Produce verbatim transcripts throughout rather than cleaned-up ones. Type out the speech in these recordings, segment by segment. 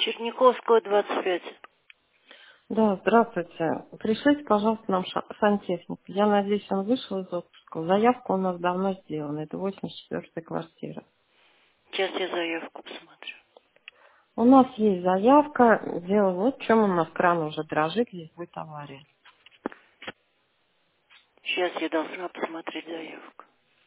Черниковского, двадцать пять. Да, здравствуйте. Пришлите, пожалуйста, нам ша- сантехника. Я надеюсь, он вышел из отпуска. Заявка у нас давно сделана. Это восемьдесят четвёртая квартира. Сейчас я заявку посмотрю. У нас есть заявка. Дело вот в чем, у нас кран уже дрожит, здесь будет авария. Сейчас я должна посмотреть заявку.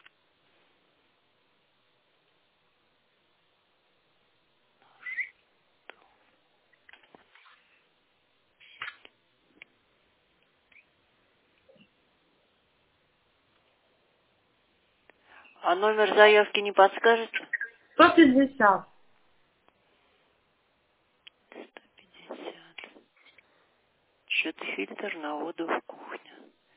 А номер заявки не подскажете? сто пятьдесят. пятьдесят. Что-то фильтр на воду в кухне.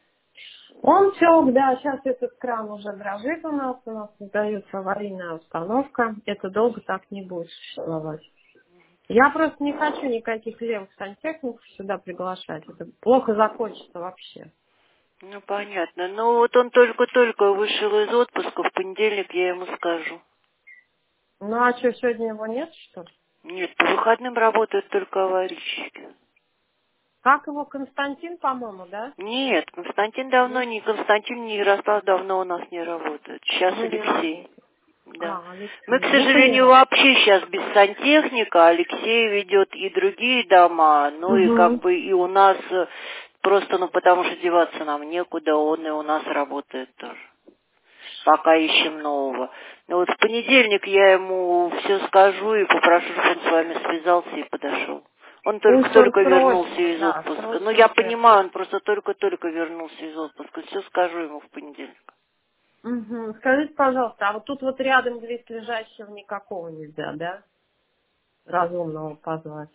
Он тек, да, сейчас этот кран уже дрожит у нас, у нас создается аварийная установка. Это долго так не будет существовать. Я просто не хочу никаких левых сантехников сюда приглашать. Это плохо закончится вообще. Ну, понятно. Ну, вот он только-только вышел из отпуска. В понедельник я ему скажу. Ну а что, сегодня его нет, что ли? Нет, по выходным работают только аварийщики. Как его, Константин, по-моему, да? Нет, Константин давно Нет? не... Константин, ни Ярослав давно у нас не работают. Сейчас Ну, не Алексей. работает. Да. А, Мы, к Алексей, ну сожалению, поняла. вообще сейчас без сантехника. Алексей ведет и другие дома, ну и как Угу. бы и у нас э, просто, ну потому что деваться нам некуда, он и у нас работает тоже. Пока ищем нового. Но вот в понедельник я ему все скажу и попрошу, чтобы он с вами связался и подошел. Он Пусть он только-только вернулся срочно, из да, отпуска. Ну, срочно я требует. понимаю, он просто только-только вернулся из отпуска. Все скажу ему в понедельник. Угу. Скажите, пожалуйста, а вот тут вот рядом близлежащего никакого нельзя, да? Разумного позвать.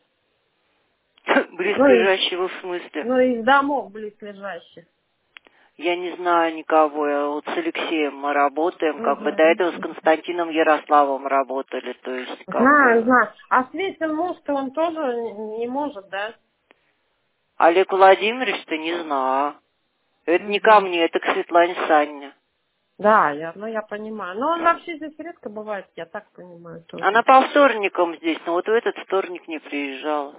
Ну, из, Близлежащего в смысле. ну, из домов близлежащих. Я не знаю никого. Я вот с Алексеем мы работаем, как бы до Угу. этого с Константином Ярославом работали, то есть как Знаю, бы... знаю. А Светин муж-то он тоже не не может, да? Олег Владимирович-то не знаю. Это не ко Угу. мне, это к Светлане Санне. Да, я, ну я понимаю. Но он вообще здесь редко бывает, я так понимаю Она тоже. по вторникам здесь, но вот в этот вторник не приезжала.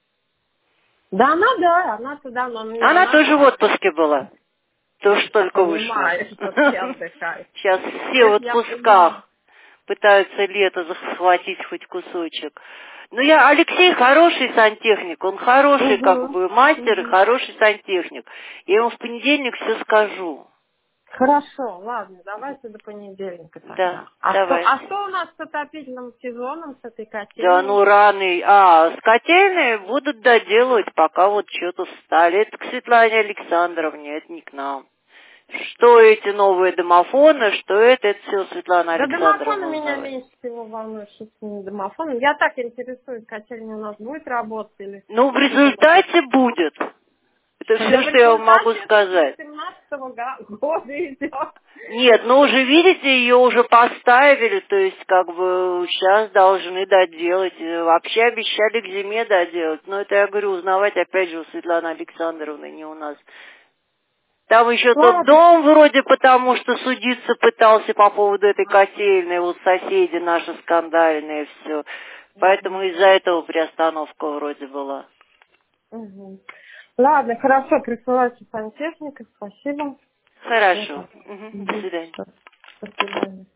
Да, она, да, она туда, но не Она она тоже в же. отпуске была. Тоже Я только вышла. понимаю, что все отдыхают. Сейчас все в Это я понимаю. отпусках. Пытаются лето захватить хоть кусочек. Ну, я, Алексей хороший сантехник, он хороший как Угу. бы мастер и Угу. хороший сантехник. Я ему в понедельник все скажу. Хорошо, ладно, давайте до понедельника Да, тогда. А что, а давайте. что у нас с отопительным сезоном, с этой Да, котельной? ну раны. А, с котельной будут доделывать, пока вот что-то встали. Это к Светлане Александровне, это не к нам. Что эти новые домофоны, что это, это все Светлана Да домофоны Александровна меня узнавает. меньше всего волнуют, что с ними домофоном. Я так интересуюсь, котельня у нас будет работать или Ну, в будем это... результате будет. Это Да все, в что я вам могу результате это с сказать. восемнадцатого года идет. Нет, ну уже видите, ее уже поставили, то есть как бы сейчас должны доделать. Э, Вообще обещали к зиме доделать. Но это я говорю, узнавать опять же у Светланы Александровны, не у нас. Там еще тот Ладно. дом вроде потому, что судиться пытался по поводу этой А, котельной, вот соседи наши скандальные, все. Поэтому мгм, из-за этого приостановка вроде была. мгм. Ладно, хорошо, присылайте сантехника, спасибо. Я Хорошо. так. Мгм. До Мгм. свидания. До свидания.